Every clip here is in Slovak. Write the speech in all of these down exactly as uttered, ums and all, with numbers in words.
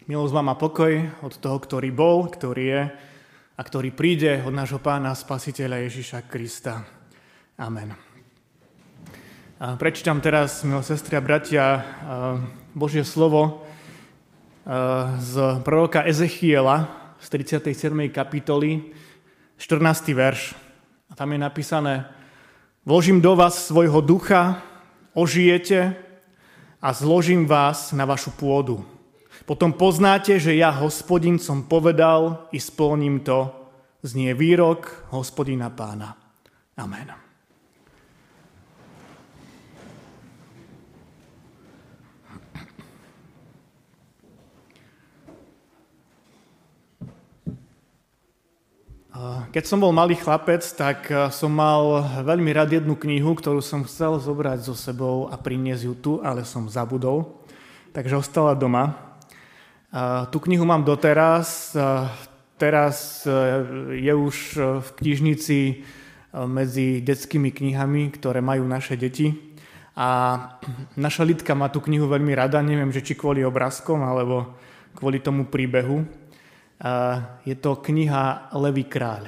Milosť vám a pokoj od toho, ktorý bol, ktorý je a ktorý príde od nášho Pána Spasiteľa Ježiša Krista. Amen. A prečítam teraz, milé sestry a bratia, Božie slovo z proroka Ezechiela z tridsiatej siedmej kapitoly, štrnásty verš. A tam je napísané: Vložím do vás svojho ducha, ožijete a zložím vás na vašu pôdu. Potom poznáte, že ja, Hospodin, som povedal i splním to, znie výrok Hospodina Pána. Amen. Keď som bol malý chlapec, tak som mal veľmi rád jednu knihu, ktorú som chcel zobrať so sebou a priniesť ju tu, ale som zabudol, takže ostala doma. Tú knihu mám doteraz, teraz je už v knižnici medzi detskými knihami, ktoré majú naše deti. A naša Lidka má tú knihu veľmi rada, neviem, že či kvôli obrázkom, alebo kvôli tomu príbehu. Je to kniha Levý kráľ.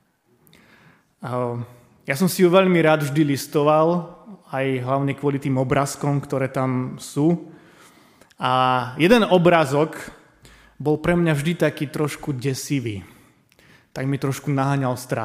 Ja som si ju veľmi rád vždy listoval, aj hlavne kvôli tým obrázkom, ktoré tam sú. A jeden obrázok bol pre mňa vždy taký trošku desivý. Tak mi trošku naháňal strach.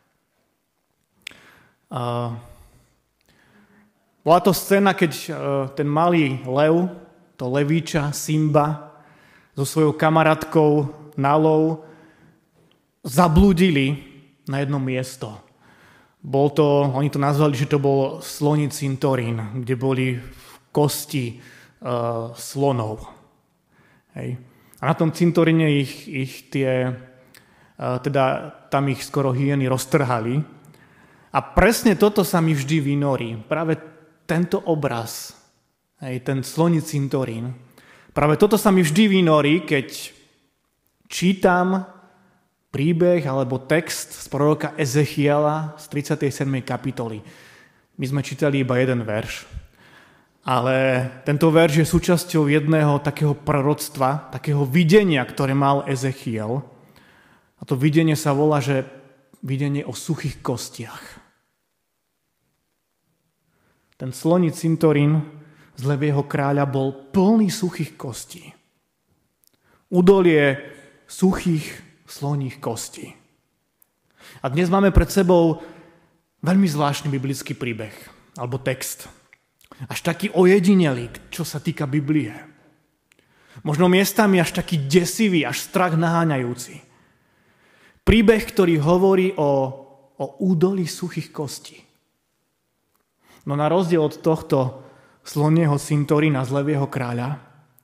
Uh, bola to scéna, keď uh, ten malý lev, to levíča, Simba, so svojou kamarátkou Nalou zablúdili na jedno miesto. Bol to, oni to nazvali, že to bol sloní cintorín, kde boli kosti uh, slonov. Hej. A na tom cintoríne ich, ich tie, teda tam ich skoro hyeny roztrhali. A presne toto sa mi vždy vynorí. Práve tento obraz, hej, ten sloní cintorín, práve toto sa mi vždy vynorí, keď čítam príbeh alebo text z proroka Ezechiela z tridsiatej siedmej kapitoly. My sme čítali iba jeden verš. Ale tento verš je súčasťou jedného takého proroctva, takého videnia, ktoré mal Ezechiel. A to videnie sa volá, že videnie o suchých kostiach. Ten sloní cintorín z Levieho kráľa bol plný suchých kostí. Údolie suchých sloních kostí. A dnes máme pred sebou veľmi zvláštny biblický príbeh, alebo text. Až taký ojedinelý, čo sa týka Biblie. Možno miestami až taký desivý, až strach naháňajúci. Príbeh, ktorý hovorí o, o údolí suchých kostí. No na rozdiel od tohto slonieho cintorína z Levieho kráľa,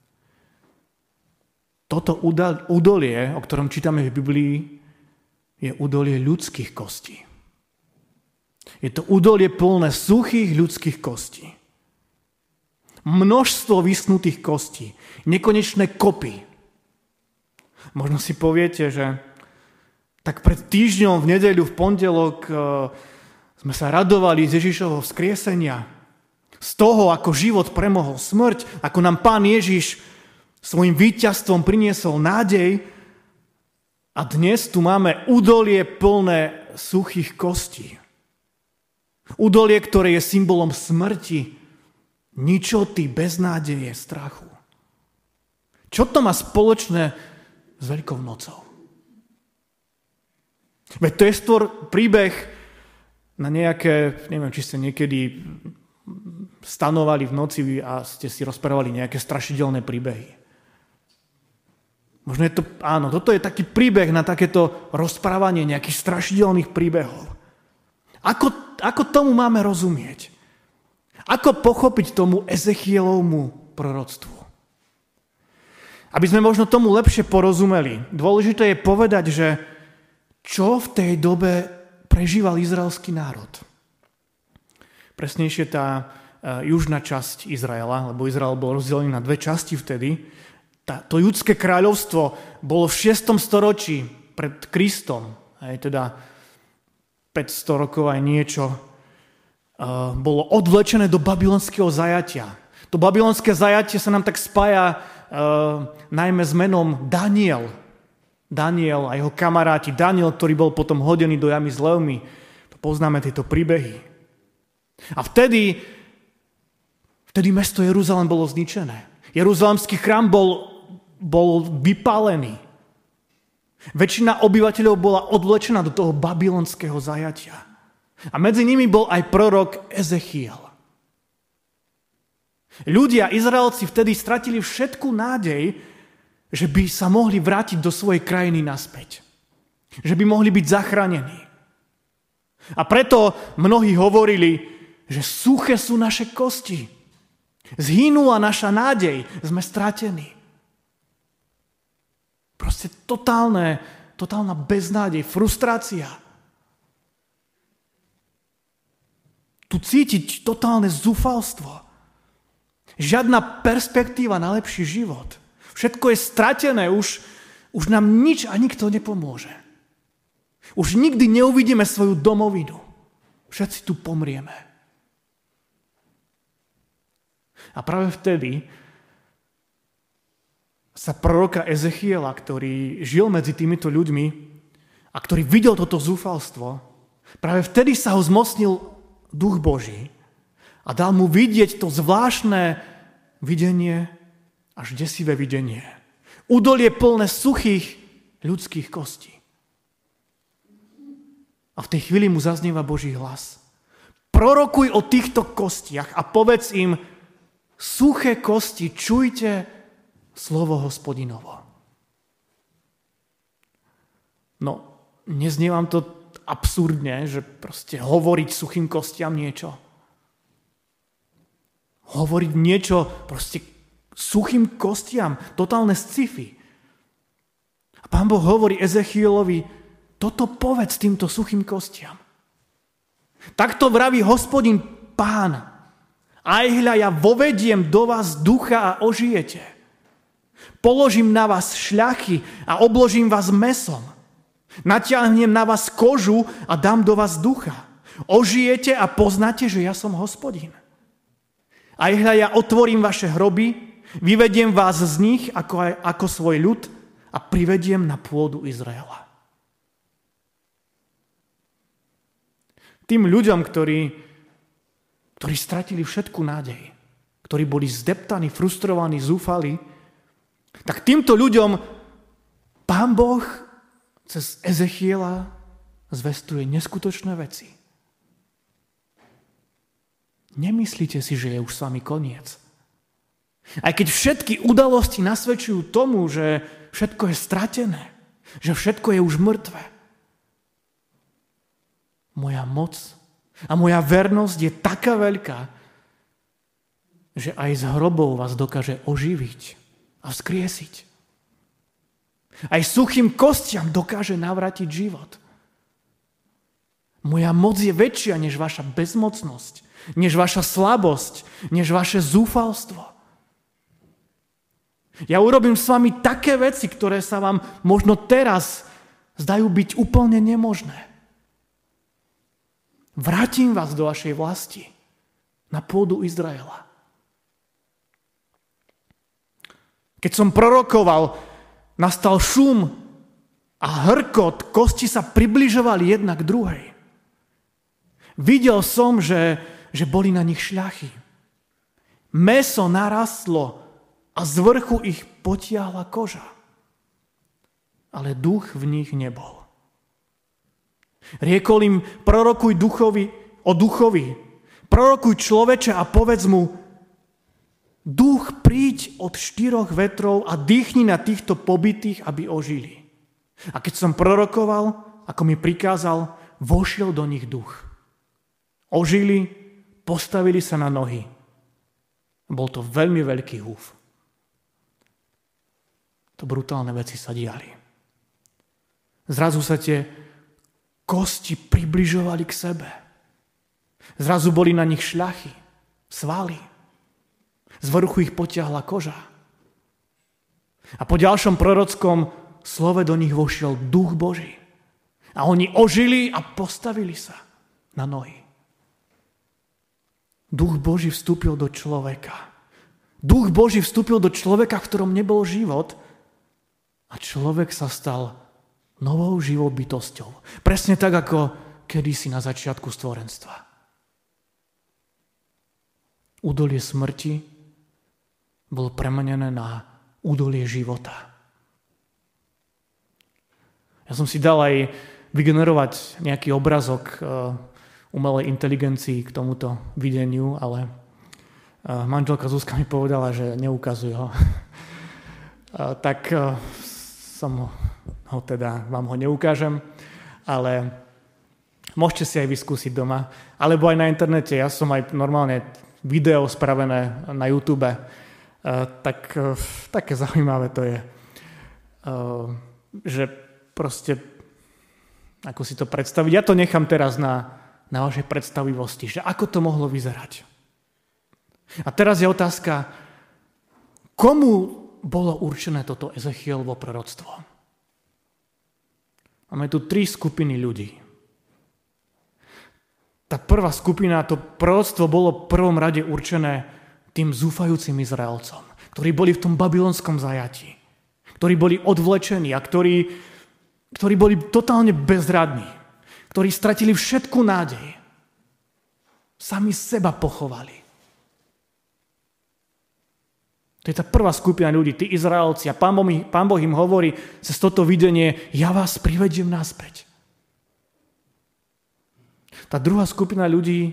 toto údolie, o ktorom čítame v Biblii, je údolie ľudských kostí. Je to údolie plné suchých ľudských kostí. Množstvo vyschnutých kostí, nekonečné kopy. Možno si poviete, že tak pred týždňom, v nedeľu, v pondelok e, sme sa radovali z Ježišovho vzkriesenia, z toho, ako život premohol smrť, ako nám Pán Ježiš svojim víťazstvom priniesol nádej, a dnes tu máme údolie plné suchých kostí. Údolie, ktoré je symbolom smrti, ničoty, beznádeje, strachu. Čo to má spoločné s Veľkou nocou? Veď to je stvor príbeh na nejaké, neviem, či ste niekedy stanovali v noci a ste si rozprávali nejaké strašidelné príbehy. Možno je to, áno, toto je taký príbeh na takéto rozprávanie nejakých strašidelných príbehov. Ako, ako tomu máme rozumieť? Ako pochopiť tomu Ezechielovmu proroctvu? Aby sme možno tomu lepšie porozumeli, dôležité je povedať, že čo v tej dobe prežíval izraelský národ. Presnejšie tá južná časť Izraela, lebo Izrael bol rozdelený na dve časti vtedy. Tá, to judské kráľovstvo bolo v šiestom storočí pred Kristom, aj teda päťsto rokov aj niečo, bolo odvlečené do babylonského zajatia. To babylonské zajatie sa nám tak spája najmä s menom Daniel. Daniel a jeho kamaráti. Daniel, ktorý bol potom hodený do jamy s levmi. Poznáme tieto príbehy. A vtedy, vtedy mesto Jeruzalém bolo zničené. Jeruzalemský chrám bol, bol vypálený. Väčšina obyvateľov bola odvlečená do toho babylonského zajatia. A medzi nimi bol aj prorok Ezechiel. Ľudia, Izraelci, vtedy stratili všetku nádej, že by sa mohli vrátiť do svojej krajiny naspäť. Že by mohli byť zachránení. A preto mnohí hovorili, že suché sú naše kosti. Zhynula naša nádej, sme stratení. Proste totálne, totálna beznádej, frustrácia. Tu cítiť totálne zúfalstvo. Žiadna perspektíva na lepší život. Všetko je stratené, už, už nám nič a nikto nepomôže. Už nikdy neuvidíme svoju domovinu. Všetci tu pomrieme. A práve vtedy sa proroka Ezechiela, ktorý žil medzi týmito ľuďmi a ktorý videl toto zúfalstvo, práve vtedy sa ho zmocnil Duch Boží a dal mu vidieť to zvláštne videnie, až desivé videnie. Údolie plné suchých ľudských kostí. A v tej chvíli mu zaznieva Boží hlas. Prorokuj o týchto kostiach a povedz im, suché kosti, čujte slovo Hospodinovo. No, neznie vám to absurdne, že proste hovoriť suchým kostiam niečo? Hovoriť niečo proste suchým kostiam, totálne sci-fi. A Pán Boh hovorí Ezechielovi, toto povedz týmto suchým kostiam. Takto vraví Hospodin Pán. Aj hľa, ja vovediem do vás ducha a ožijete. Položím na vás šľachy a obložím vás mesom. Natiahnem na vás kožu a dám do vás ducha. Ožijete a poznáte, že ja som Hospodin. Aj hľa, ja otvorím vaše hroby, vyvediem vás z nich ako, ako svoj ľud a privediem na pôdu Izraela. Tým ľuďom, ktorí, ktorí stratili všetku nádej, ktorí boli zdeptaní, frustrovaní, zúfali, tak týmto ľuďom Pán Boh cez Ezechiela zvestuje neskutočné veci. Nemyslíte si, že je už s vami koniec. Aj keď všetky udalosti nasvedčujú tomu, že všetko je stratené, že všetko je už mŕtve. Moja moc a moja vernosť je taká veľká, že aj z hrobov vás dokáže oživiť a vzkriesiť. Aj suchým kostiam dokáže navrátiť život. Moja moc je väčšia než vaša bezmocnosť, než vaša slabosť, než vaše zúfalstvo. Ja urobím s vami také veci, ktoré sa vám možno teraz zdajú byť úplne nemožné. Vrátim vás do vašej vlasti, na pôdu Izraela. Keď som prorokoval, nastal šum a hrkot, kosti sa približovali jedna k druhej. Videl som, že, že boli na nich šľachy. Mäso narastlo a z vrchu ich potiahla koža. Ale duch v nich nebol. Riekol im, prorokuj duchovi, o duchovi. Prorokuj človeče a povedz mu, duch príď od štyroch vetrov a dýchni na týchto pobytých, aby ožili. A keď som prorokoval, ako mi prikázal, vošiel do nich duch. Ožili, postavili sa na nohy. Bol to veľmi veľký húf. To brutálne veci sa diali. Zrazu sa tie kosti približovali k sebe. Zrazu boli na nich šľachy, svaly. Z vrchu ich potiahla koža. A po ďalšom prorockom slove do nich vošiel duch Boží. A oni ožili a postavili sa na nohy. Duch Boží vstúpil do človeka. Duch Boží vstúpil do človeka, v ktorom nebol život a človek sa stal novou živou bytosťou. Presne tak, ako kedysi na začiatku stvorenstva. Údolie smrti bolo premenené na údolie života. Ja som si dal aj vygenerovať nejaký obrazok umelej inteligencii k tomuto videniu, ale manželka Zuzka mi povedala, že neukazuje ho. Tak som ho teda, vám ho neukážem, ale môžete si aj vyskúsiť doma. Alebo aj na internete, ja som aj normálne video spravené na YouTube, tak také zaujímavé to je, že proste, ako si to predstaviť, ja to nechám teraz na, na vašej predstavivosti, že ako to mohlo vyzerať. A teraz je otázka, komu bolo určené toto Ezechielovo proroctvo? Máme tu tri skupiny ľudí. Tá prvá skupina, to proroctvo bolo v prvom rade určené tým zúfajúcim Izraelcom, ktorí boli v tom babylonskom zajatí, ktorí boli odvlečení a ktorí ktorí boli totálne bezradní, ktorí stratili všetku nádej. Sami seba pochovali. To je tá prvá skupina ľudí, tí Izraelci. A Pán Boh, Pán Boh im hovorí cez toto videnie, ja vás privediem naspäť. Tá druhá skupina ľudí,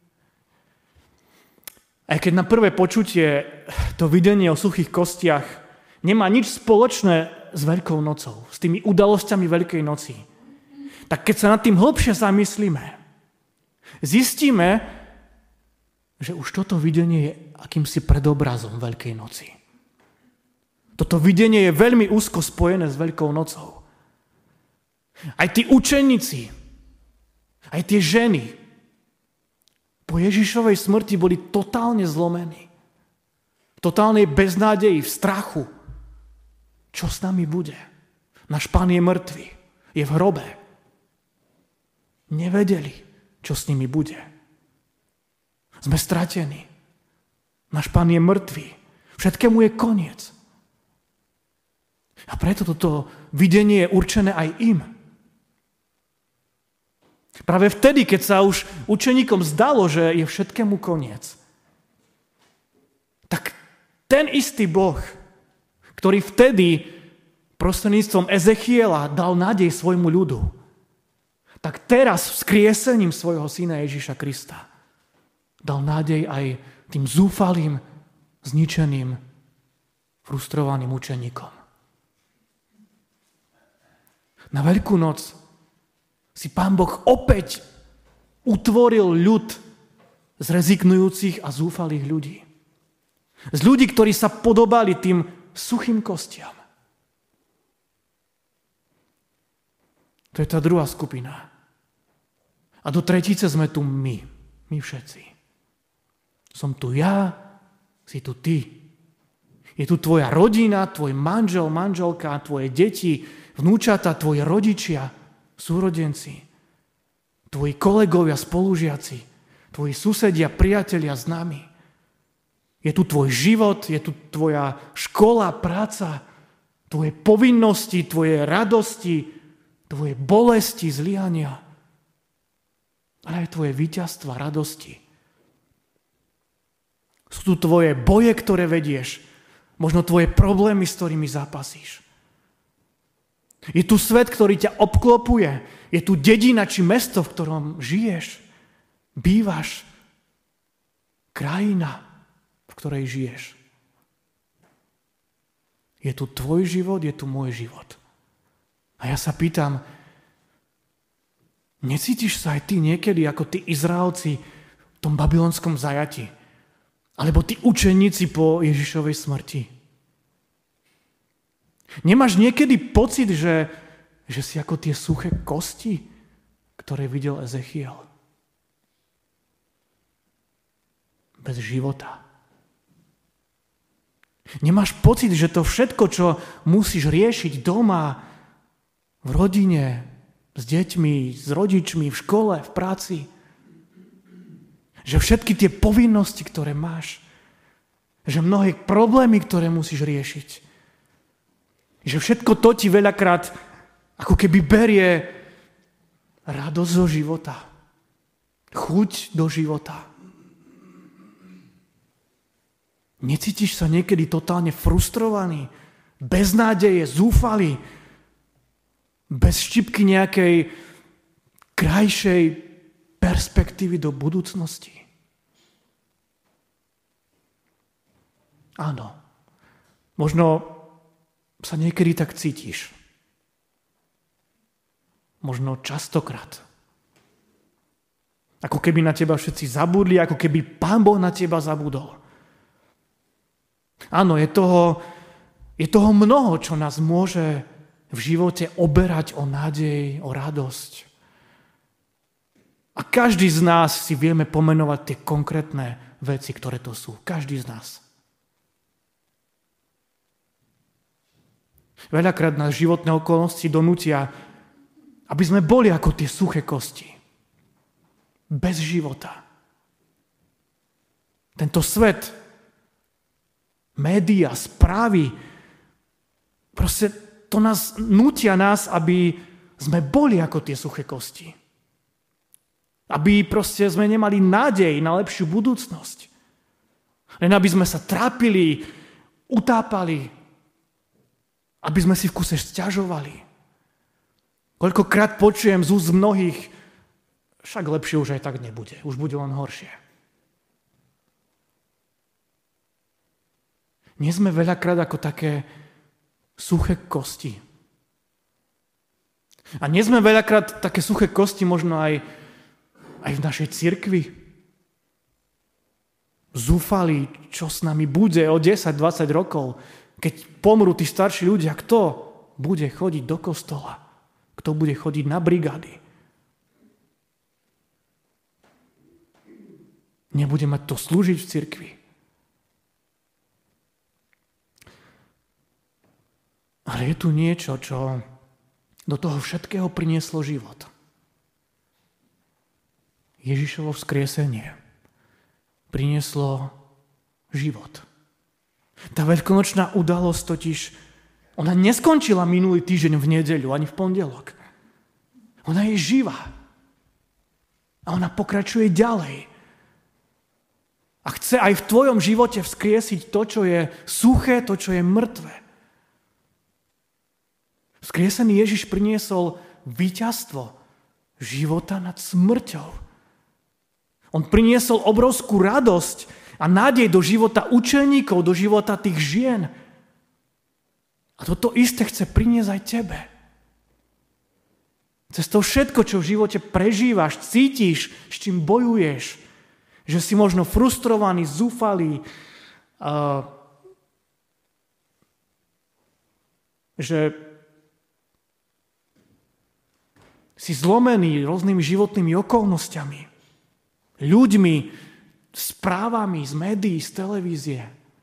aj keď na prvé počutie to videnie o suchých kostiach nemá nič spoločné s Veľkou nocou, s tými udalosťami Veľkej noci. Tak keď sa nad tým hlbšie zamyslíme, zistíme, že už toto videnie je akýmsi predobrazom Veľkej noci. Toto videnie je veľmi úzko spojené s Veľkou nocou. Aj tí učeníci, aj tie ženy po Ježišovej smrti boli totálne zlomení. V totálnej beznádeji, v strachu. Čo s nami bude? Náš Pán je mŕtvy, je v hrobe. Nevedeli, čo s nimi bude. Sme stratení. Náš Pán je mŕtvy. Všetkému je koniec. A preto toto videnie je určené aj im. Práve vtedy, keď sa už učeníkom zdalo, že je všetkému koniec, tak ten istý Boh, ktorý vtedy prostredníctvom Ezechiela dal nádej svojmu ľudu, tak teraz vzkriesením svojho syna Ježiša Krista dal nádej aj tým zúfalým, zničeným, frustrovaným učeníkom. Na Veľkú noc si Pán Boh opäť utvoril ľud z rezignujúcich a zúfalých ľudí. Z ľudí, ktorí sa podobali tým suchým kostiam. To je tá druhá skupina. A do tretice sme tu my. My všetci. Som tu ja, si tu ty. Je tu tvoja rodina, tvoj manžel, manželka, tvoje deti, vnúčata, tvoji rodičia, súrodenci, tvoji kolegovia, spolužiaci, tvoji susedia, priatelia, známi. Je tu tvoj život, je tu tvoja škola, práca, tvoje povinnosti, tvoje radosti, tvoje bolesti, zlyhania, ale aj tvoje víťazstva, radosti. Sú tu tvoje boje, ktoré vedieš, možno tvoje problémy, s ktorými zápasíš. Je tu svet, ktorý ťa obklopuje, je tu dedina či mesto, v ktorom žiješ, bývaš, krajina, v ktorej žiješ. Je tu tvoj život, je tu môj život. A ja sa pýtam, necítiš sa aj ty niekedy ako tí Izraelci v tom babylonskom zajati? Alebo tí učeníci po Ježišovej smrti? Nemáš niekedy pocit, že, že si ako tie suché kosti, ktoré videl Ezechiel? Bez života. Nemáš pocit, že to všetko, čo musíš riešiť doma, v rodine, s deťmi, s rodičmi, v škole, v práci, že všetky tie povinnosti, ktoré máš, Že mnohé problémy, ktoré musíš riešiť. Že všetko to ti veľakrát ako keby berie radosť zo života. Chuť do života. Necítiš sa niekedy totálne frustrovaný, bez nádeje, zúfalý, bez štipky nejakej krajšej perspektívy do budúcnosti? Áno. Možno sa niekedy tak cítiš. Možno častokrát. Ako keby na teba všetci zabudli, ako keby Pán Boh na teba zabudol. Áno, je toho, je toho mnoho, čo nás môže v živote oberať o nádej, o radosť. A každý z nás si vieme pomenovať tie konkrétne veci, ktoré to sú. Každý z nás. Veľakrát nás životné okolnosti donútia, aby sme boli ako tie suché kosti. Bez života. Tento svet, médiá, správy, proste to nás nútia nás, aby sme boli ako tie suché kosti. Aby proste sme nemali nádej na lepšiu budúcnosť. Len aby sme sa trápili, utápali, aby sme si v kuse sťažovali. Koľkokrát počujem z úst mnohých, však lepšie už aj tak nebude, už bude len horšie. Nie sme veľakrát ako také suché kosti. A nie sme veľakrát také suché kosti možno aj, aj v našej cirkvi. Zúfali, čo s nami bude o desať dvadsať rokov, keď pomrú tí starší ľudia, kto bude chodiť do kostola? Kto bude chodiť na brigády? Nebude mať to slúžiť v cirkvi. Ale je tu niečo, čo do toho všetkého prinieslo život. Ježišovo vzkriesenie prinieslo život. Tá veľkonočná udalosť totiž, ona neskončila minulý týždeň v nedeľu, ani v pondelok. Ona je živá. A ona pokračuje ďalej. A chce aj v tvojom živote vzkriesiť to, čo je suché, to, čo je mŕtve. Vzkriesený Ježiš priniesol víťazstvo života nad smrťou. On priniesol obrovskú radosť a nádej do života učeníkov, do života tých žien. A toto isté chce priniesť aj tebe. Cez to všetko, čo v živote prežívaš, cítiš, s čím bojuješ, že si možno frustrovaný, zúfalý, uh, že si zlomený rôznymi životnými okolnostiami, ľuďmi, správami z médií, z televízie.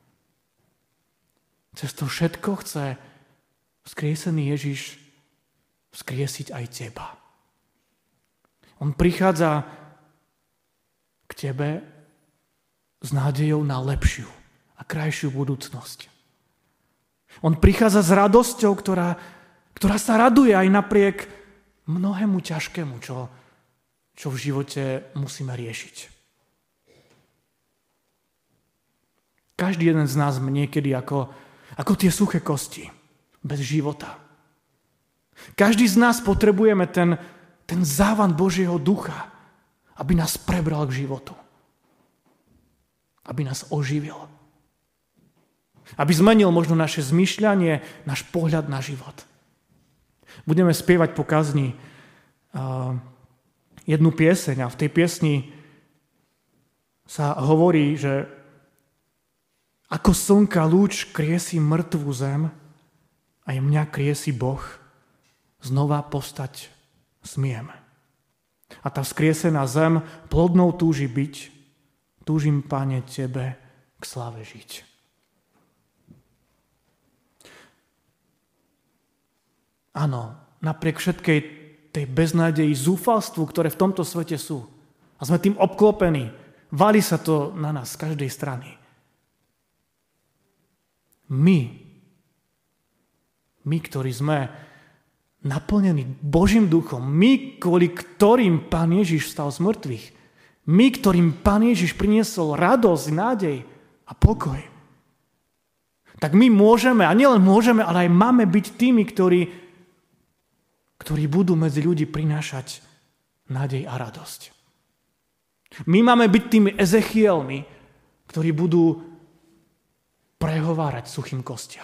Cez to všetko chce vzkriesený Ježiš vzkriesiť aj teba. On prichádza k tebe s nádejou na lepšiu a krajšiu budúcnosť. On prichádza s radosťou, ktorá, ktorá sa raduje aj napriek mnohému ťažkému, čo, čo v živote musíme riešiť. Každý jeden z nás niekedy ako, ako tie suché kosti, bez života. Každý z nás potrebujeme ten, ten závan Božieho ducha, aby nás prebral k životu. Aby nás oživil. Aby zmenil možno naše zmýšľanie, náš pohľad na život. Budeme spievať po kazni uh, jednu pieseň a v tej piesni sa hovorí, že ako slnka lúč kriesi mŕtvú zem, aj mňa kriesi Boh, znova postať smiem. A tá vzkriesená zem plodnou túži byť, túžim, Pane, Tebe k sláve žiť. Áno, napriek všetkej tej beznádeji, zúfalstvu, ktoré v tomto svete sú, a sme tým obklopení, valí sa to na nás z každej strany. My, my, ktorí sme naplnení Božím duchom, my, kvôli ktorým Pán Ježiš vstal z mŕtvych, my, ktorým Pán Ježiš priniesol radosť, nádej a pokoj, tak my môžeme, a nielen môžeme, ale aj máme byť tými, ktorí, ktorí budú medzi ľudí prinášať nádej a radosť. My máme byť tými Ezechielmi, ktorí budú prehovárať suchým kostiam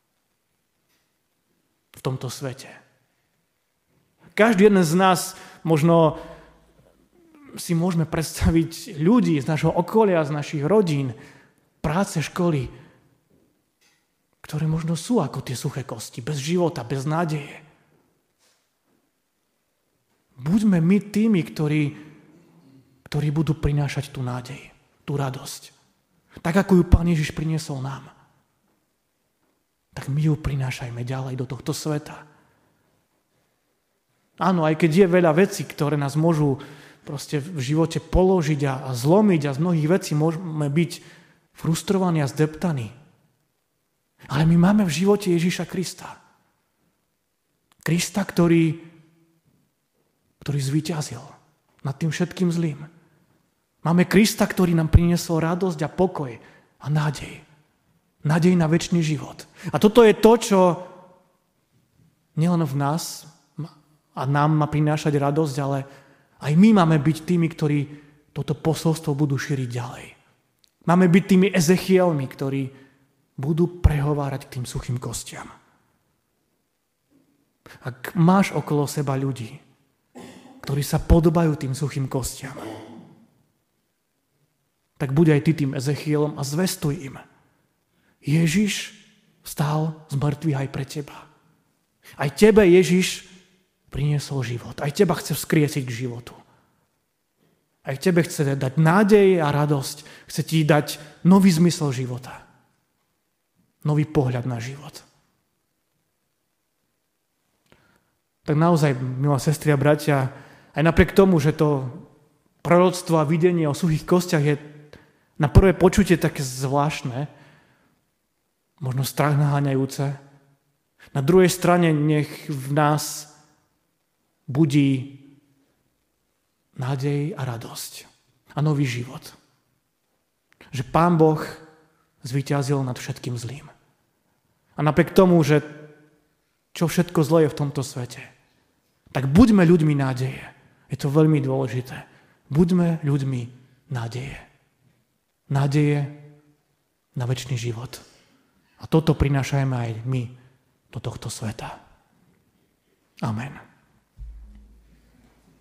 v tomto svete. Každý jeden z nás možno si môžeme predstaviť ľudí z našho okolia, z našich rodín, práce, školy, ktoré možno sú ako tie suché kosti, bez života, bez nádeje. Buďme my tými, ktorí, ktorí budú prinášať tú nádej, tú radosť. Tak, ako ju Pán Ježiš priniesol nám. Tak my ju prinášajme ďalej do tohto sveta. Áno, aj keď je veľa vecí, ktoré nás môžu proste v živote položiť a, a zlomiť a z mnohých vecí môžeme byť frustrovaní a zdeptaní. Ale my máme v živote Ježiša Krista. Krista, ktorý, ktorý zvíťazil nad tým všetkým zlým. Máme Krista, ktorý nám priniesol radosť a pokoj a nádej. Nádej na večný život. A toto je to, čo nielen v nás a nám má prinášať radosť, ale aj my máme byť tými, ktorí toto posolstvo budú šíriť ďalej. Máme byť tými Ezechielmi, ktorí budú prehovárať k tým suchým kostiam. Ak máš okolo seba ľudí, ktorí sa podobajú tým suchým kostiam, tak buď aj ty tým Ezechielom a zvestuj im. Ježiš vstal z mŕtvych aj pre teba. Aj tebe Ježiš priniesol život. Aj teba chce vzkriesiť k životu. Aj tebe chce dať nádej a radosť. Chce ti dať nový zmysel života. Nový pohľad na život. Tak naozaj, milé sestry a bratia, aj napriek tomu, že to proroctvo a videnie o suchých kostiach je na prvé počutie také zvláštne, možno strach naháňajúce, na druhej strane nech v nás budí nádej a radosť a nový život. Že Pán Boh zvíťazil nad všetkým zlým. A napriek tomu, že čo všetko zlé je v tomto svete, tak buďme ľuďmi nádeje. Je to veľmi dôležité. Buďme ľuďmi nádeje. Nádeje na večný život. A toto prinášajme aj my do tohto sveta. Amen.